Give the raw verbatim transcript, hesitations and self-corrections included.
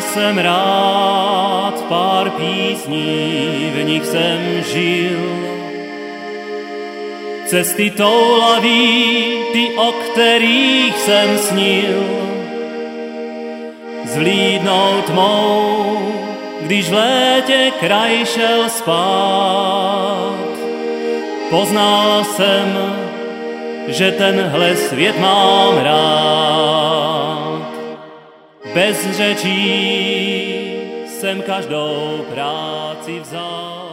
jsem rád, pár písní, v nich jsem žil. Cesty toulaví, ty, o kterých jsem snil, zhlídnou tmou, když v létě kraj šel spát. Poznal jsem, že tenhle svět mám rád. Bez řečí jsem každou práci vzal.